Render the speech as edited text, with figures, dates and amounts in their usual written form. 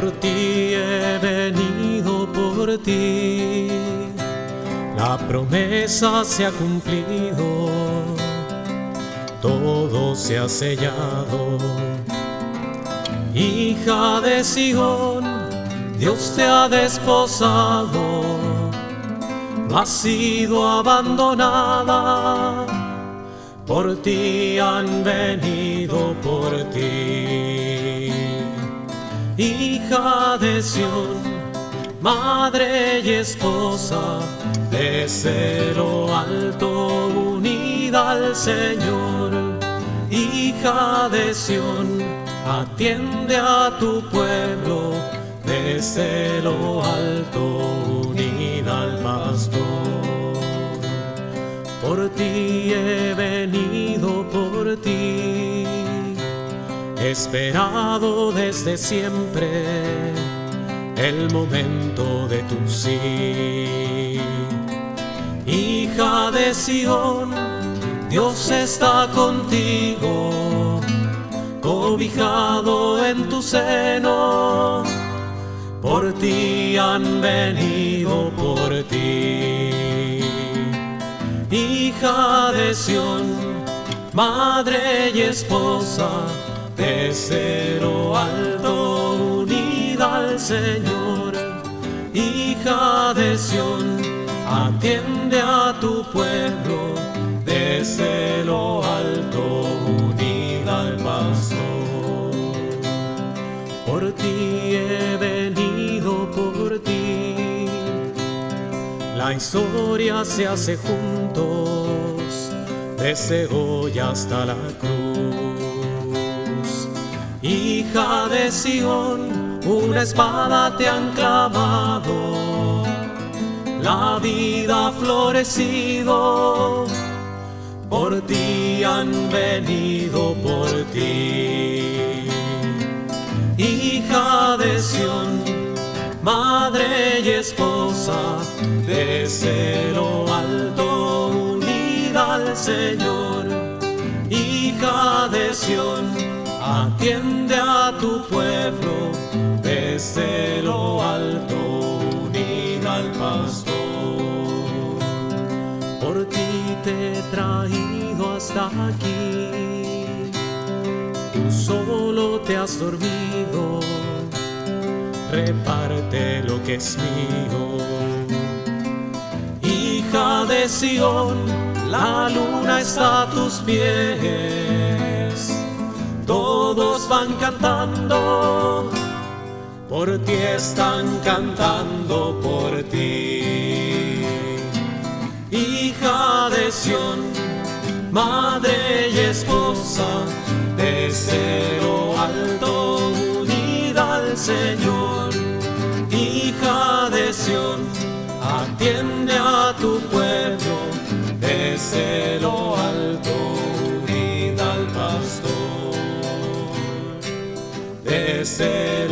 Por ti he venido, por ti la promesa se ha cumplido, todo se ha sellado. Hija de Sion, Dios te ha desposado, no has sido abandonada, por ti han venido, por ti. Hija de Sion, madre y esposa, desde lo alto unida al Señor. Hija de Sion, atiende a tu pueblo, desde lo alto unida al pastor. Por ti he venido, por ti, esperado desde siempre el momento de tu sí. Hija de Sion, Dios está contigo, cobijado en tu seno, por ti han venido, por ti. Hija de Sion, madre y esposa, desde lo alto unida al Señor. Hija de Sion, atiende a tu pueblo, desde lo alto unida al pastor. Por ti he venido, por ti, la historia se hace juntos, desde hoy hasta la cruz. Hija de Sion, una espada te han clavado, la vida ha florecido, por ti han venido, por ti. Hija de Sion, madre y esposa, desde lo alto unida al Señor. Hija de Sion, atiende a tu pueblo, desde lo alto unida al pastor. Por ti te he traído hasta aquí, tú solo te has dormido, reparte lo que es mío. Hija de Sion, la luna está a tus pies, todos van cantando, por ti están cantando, por ti. Hija de Sion, madre y esposa, desde lo alto unida al Señor. Hija de Sion, atiende a tu pueblo, desde lo alto unida al pastor. Desde